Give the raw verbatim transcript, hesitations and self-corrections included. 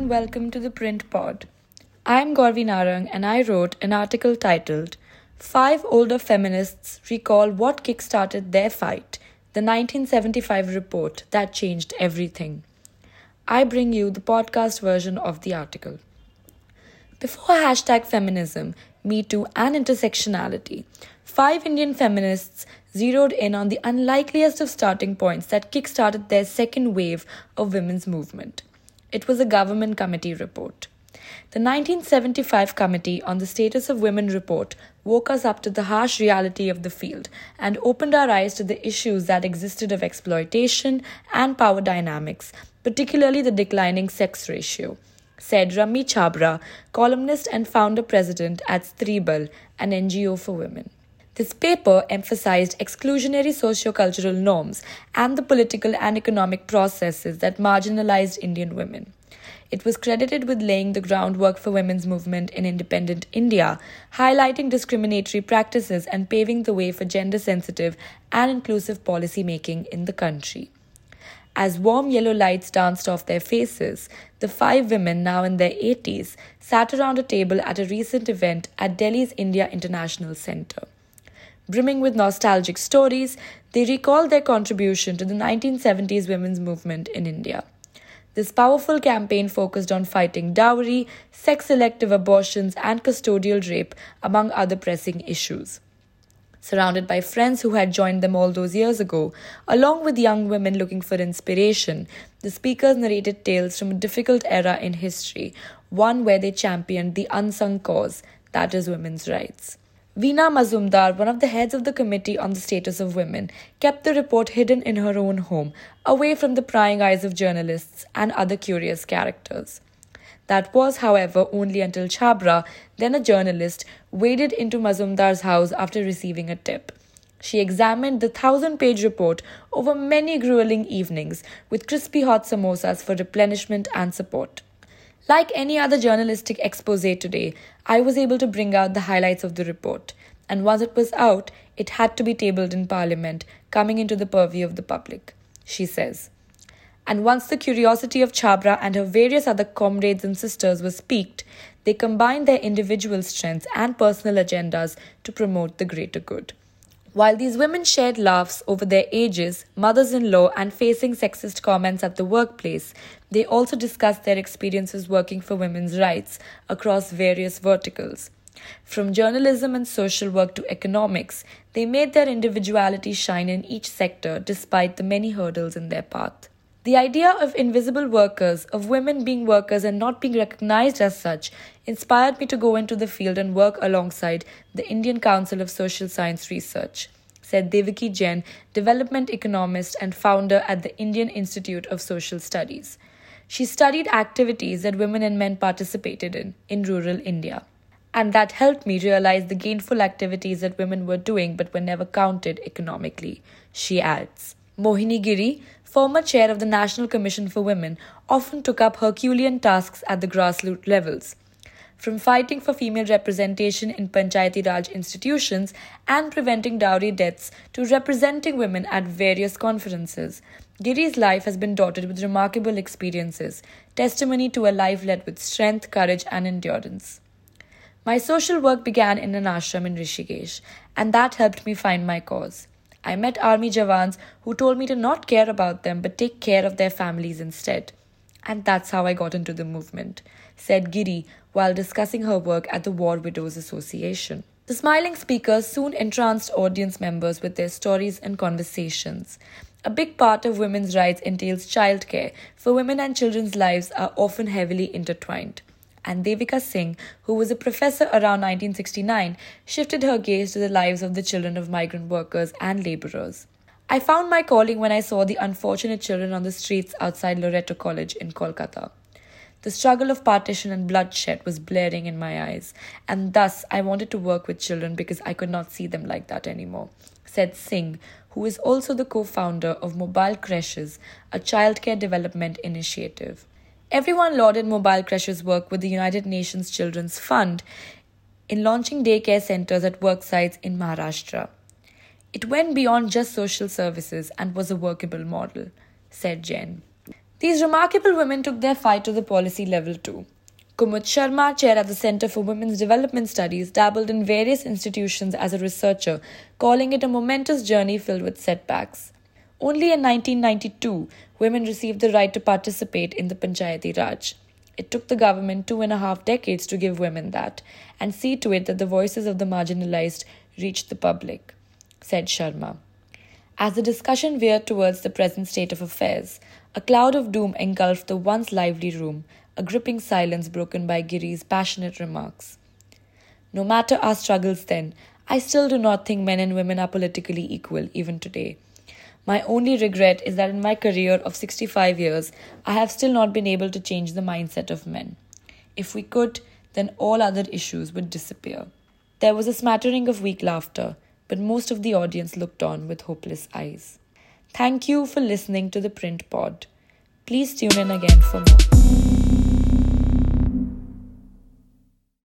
and welcome to the Print Pod. I'm Gauravi Narang and I wrote an article titled Five Older Feminists Recall What Kickstarted Their Fight, the nineteen seventy-five report that changed everything. I bring you the podcast version of the article. Before hashtag feminism, Me Too and intersectionality, five Indian feminists zeroed in on the unlikeliest of starting points that kickstarted their second wave of women's movement. It was a government committee report. The nineteen seventy-five Committee on the Status of Women report woke us up to the harsh reality of the field and opened our eyes to the issues that existed of exploitation and power dynamics, particularly the declining sex ratio, said Rammi Chhabra, columnist and founder-president at Stribal, an N G O for women. This paper emphasized exclusionary socio-cultural norms and the political and economic processes that marginalized Indian women. It was credited with laying the groundwork for women's movement in independent India, highlighting discriminatory practices and paving the way for gender-sensitive and inclusive policy making in the country. As warm yellow lights danced off their faces, the five women, now in their eighties, sat around a table at a recent event at Delhi's India International Centre. Brimming with nostalgic stories, they recalled their contribution to the nineteen seventies women's movement in India. This powerful campaign focused on fighting dowry, sex-selective abortions, and custodial rape, among other pressing issues. Surrounded by friends who had joined them all those years ago, along with young women looking for inspiration, the speakers narrated tales from a difficult era in history, one where they championed the unsung cause, that is women's rights. Veena Mazumdar, one of the heads of the Committee on the Status of Women, kept the report hidden in her own home, away from the prying eyes of journalists and other curious characters. That was, however, only until Chhabra, then a journalist, waded into Mazumdar's house after receiving a tip. She examined the thousand-page report over many grueling evenings, with crispy hot samosas for replenishment and support. Like any other journalistic expose today, I was able to bring out the highlights of the report, and once it was out, it had to be tabled in Parliament, coming into the purview of the public, she says. And once the curiosity of Chhabra and her various other comrades and sisters was piqued, they combined their individual strengths and personal agendas to promote the greater good. While these women shared laughs over their ages, mothers-in-law, and facing sexist comments at the workplace, they also discussed their experiences working for women's rights across various verticals. From journalism and social work to economics, they made their individuality shine in each sector despite the many hurdles in their path. The idea of invisible workers, of women being workers and not being recognized as such, inspired me to go into the field and work alongside the Indian Council of Social Science Research, said Devaki Jain, development economist and founder at the Indian Institute of Social Studies. She studied activities that women and men participated in, in rural India. And that helped me realize the gainful activities that women were doing but were never counted economically, she adds. Mohini Giri, former chair of the National Commission for Women, often took up Herculean tasks at the grassroots levels. From fighting for female representation in Panchayati Raj institutions and preventing dowry deaths to representing women at various conferences, Giri's life has been dotted with remarkable experiences, testimony to a life led with strength, courage, and endurance. My social work began in an ashram in Rishikesh, and that helped me find my cause. I met army jawans who told me to not care about them but take care of their families instead. And that's how I got into the movement, said Giri while discussing her work at the War Widows Association. The smiling speakers soon entranced audience members with their stories and conversations. A big part of women's rights entails childcare, for women and children's lives are often heavily intertwined. And Devika Singh, who was a professor around nineteen sixty-nine, shifted her gaze to the lives of the children of migrant workers and labourers. I found my calling when I saw the unfortunate children on the streets outside Loreto College in Kolkata. The struggle of partition and bloodshed was blaring in my eyes, and thus I wanted to work with children because I could not see them like that anymore, said Singh, who is also the co-founder of Mobile Creches, a childcare development initiative. Everyone lauded Mobile Creche's work with the United Nations Children's Fund in launching daycare centres at work sites in Maharashtra. It went beyond just social services and was a workable model, said Jain. These remarkable women took their fight to the policy level too. Kumud Sharma, chair at the Centre for Women's Development Studies, dabbled in various institutions as a researcher, calling it a momentous journey filled with setbacks. Only in nineteen ninety-two, women received the right to participate in the Panchayati Raj. It took the government two and a half decades to give women that, and see to it that the voices of the marginalized reached the public, said Sharma. As the discussion veered towards the present state of affairs, a cloud of doom engulfed the once lively room, a gripping silence broken by Giri's passionate remarks. No matter our struggles then, I still do not think men and women are politically equal, even today. My only regret is that in my career of sixty-five years, I have still not been able to change the mindset of men. If we could, then all other issues would disappear. There was a smattering of weak laughter, but most of the audience looked on with hopeless eyes. Thank you for listening to the Print Pod. Please tune in again for more.